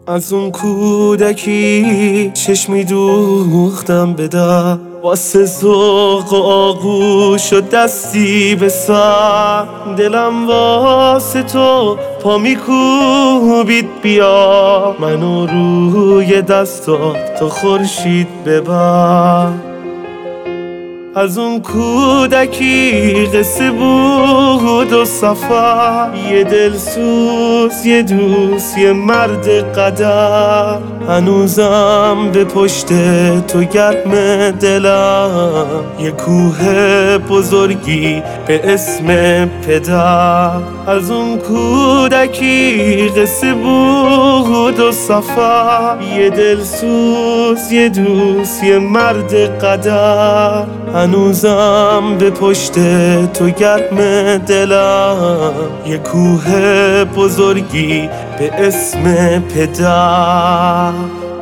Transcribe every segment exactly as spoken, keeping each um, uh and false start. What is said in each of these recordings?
از اون کودکی چشمی دوختم به در، واسه ذوق و آغوش و دستی به سر. دلم واسه تو پا میکوبید بیا، منو روی دستات تو خورشید ببر. از اون کودکی قصه بود و سفر، یه دلسوز یه دوست یه مرد قدر. هنوزم به پشت تو گرم دلم، یه کوه بزرگی به اسم پدر. از اون کودکی قصه بود و سفر، یه دلسوز یه دوست یه مرد قدر. هنوزم به پشت تو گرم دلم، یه کوه بزرگی به اسم پدر.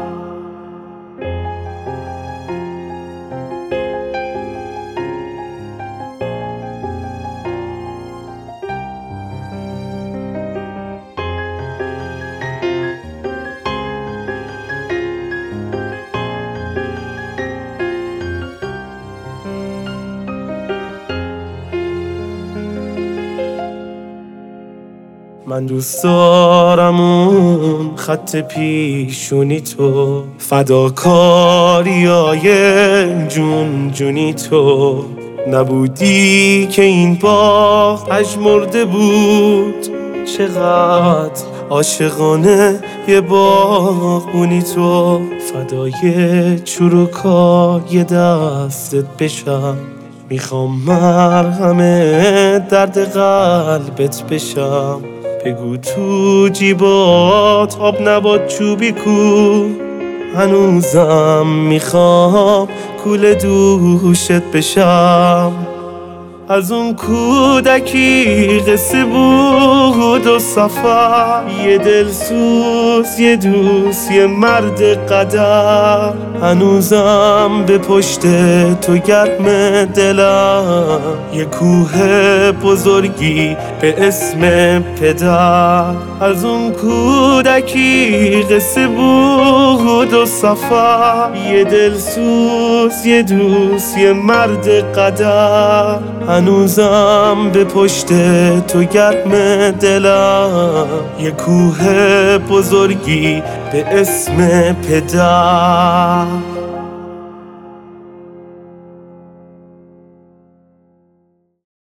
من دوست دارم اون خط پیشونی تو، فداکاریای جون جونی تو. نبودی که این باغ پژمرده بود، چقدر عاشقانه یه باغبونی تو. فدای چروکای دستت بشم، میخوام مرهم درد قلبت بشم. بگو تو جیبات آب نبات چوبی کو، هنوزم میخوام کوله دوشت بشم. از اون کودکی قصه بود و سفر، یه دلسوز یه دوست یه مرد قدر. هنوزم به پشت تو گرم دلم، یه کوه بزرگی به اسم پدر. از اون کودکی قصه بود و سفر، یه دلسوز یه دوست یه مرد قدر. هنوزم به پشت تو گرم دلم، یه کوه بزرگی به اسم پدر.